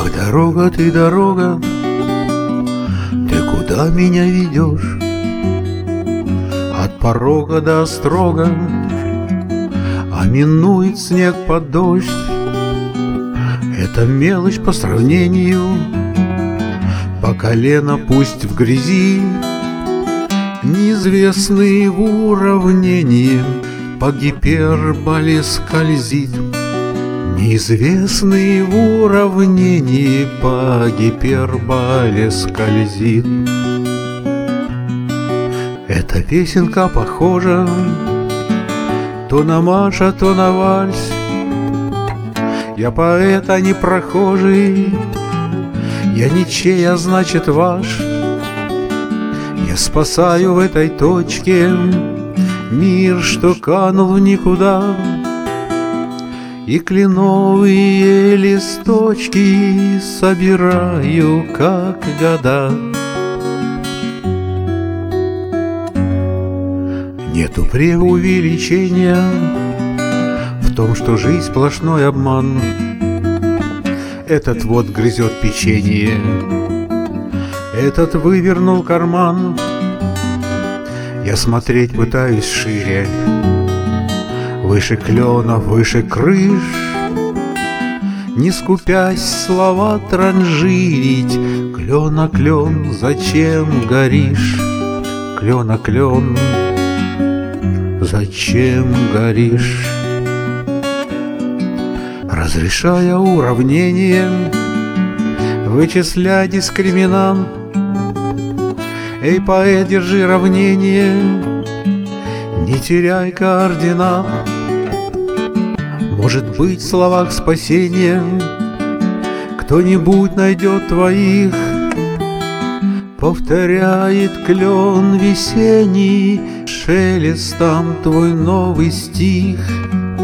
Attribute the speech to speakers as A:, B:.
A: Ах, дорога ты, дорога, ты куда меня ведешь? От порога до острога, а минует снег под дождь. Это мелочь по сравнению, по колено пусть в грязи. Неизвестный в уравнении по гиперболе скользит. Неизвестный в уравнении по гиперболе скользит. Эта песенка похожа то на марш, то на вальс. Я поэт, а не прохожий, я ничей, а значит ваш. Я спасаю в этой точке мир, что канул в никуда, и кленовые листочки собираю, как года. Нету преувеличения в том, что жизнь сплошной обман. Этот вот грызет печенье, этот вывернул карман. Я смотреть пытаюсь шире, выше кленов, выше крыш, не скупясь слова транжирить. Клен, а клен, зачем горишь? Клен, а клен, зачем горишь? Разрешая уравнение вычислять дискриминант. Эй, поэт, держи равнение, не теряй координат. Может быть, в словах спасения кто-нибудь найдет твоих. Повторяет клен весенний шелестом твой новый стих.